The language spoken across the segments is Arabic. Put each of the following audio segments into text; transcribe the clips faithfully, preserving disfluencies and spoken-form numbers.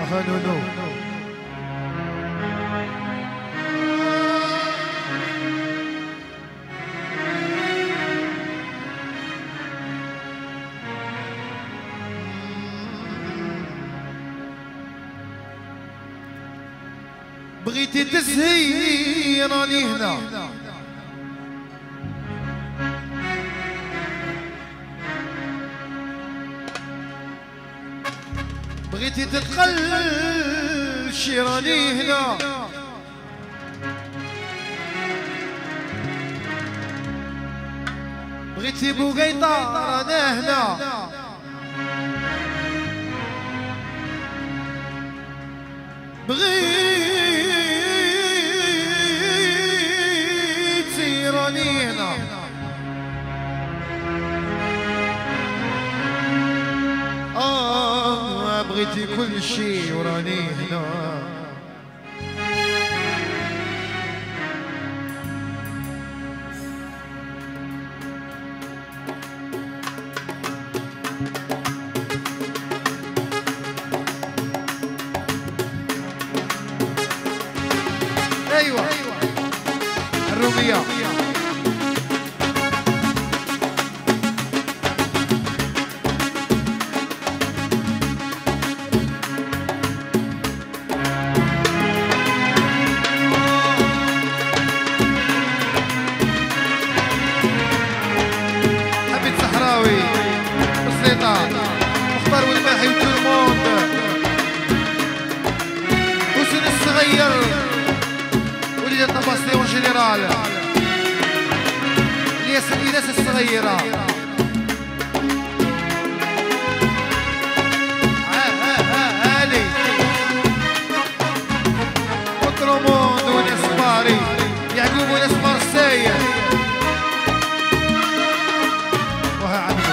هانونو بغيتي تزهي راني هنا بغيتي تتقل شي راني هنا بغيتي بوقيطة رانا هنا بغيتي راني هنا آه بغيتي كل شي وراني هنا ايوه الرومية حبيب صحراوي بسيطة مختار والماحي وتو الموند حسين الصغير وليد الطباسي والجنرال الياس الناس الصغيرة ها ها ها هالي وتروموند وناس باري يعقوب وناس مارسيل وها عبدو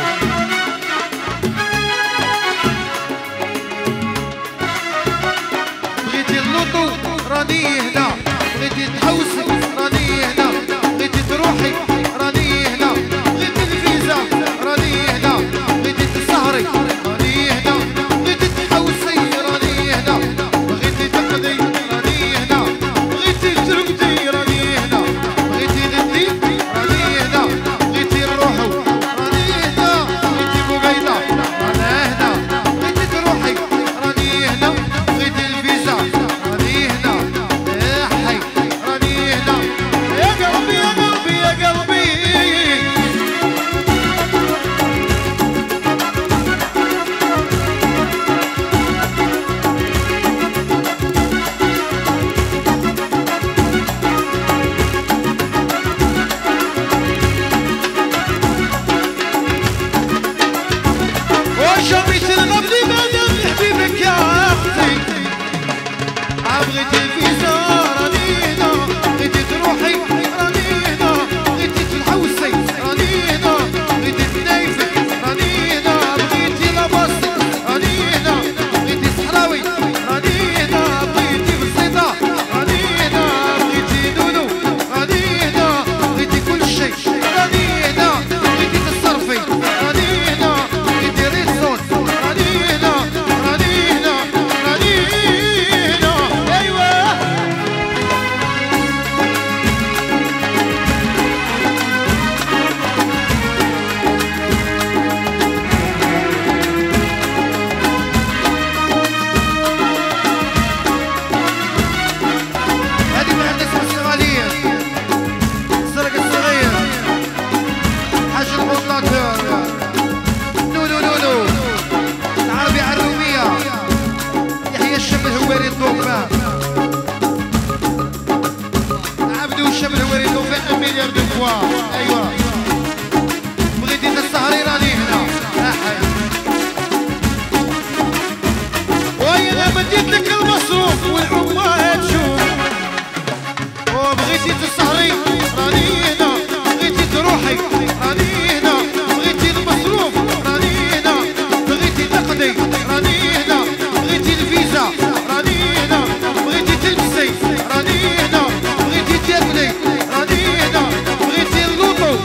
بغيتي اللوطو راني هنا بغيتي تحوسي راني هنا بغيتي تروحي راني هنا بغيتي الفيزا راني هنا بغيتي تسهري راني هنا بغيتي تحوسي راني هنا بغيتي تقضي راني هنا بغيتي ترقدي راني هنا بغيتي غدي راني هنا بغيتي نروحو راني هنا بغيتي بوقيطة رانا هنا بغيتي تروحي راني هنا بغيتي الفيزا راني هنا بغيتي الفيزا راني هنا بغيتي تروحي راني هنا بغيتي تحوسي راني هنا بغيتي تنايفي راني هنا بغيتي لاباسي راني هنا بغيتي صحراوي راني هنا بغيتي بسيطة راني هنا بغيتي نونو راني هنا بغيتي كل شي راني هنا بغيتي تصرفي راني هنا بغيتي ريسون راني هنا راني هنا راني ايوه بغيتي تسهري راني هنا وي انا بديت لك المصروف والعمال تشوف وبغيتي تسهري راني هنا بغيتي تروحي راني هنا بغيتي المصروف راني هنا بغيتي تقضي راني هنا بغيتي الفيزا راني هنا بغيتي تلبسي راني هنا بغيتي تاكلي راني هنا بغيتي اللوطو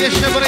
يا شبري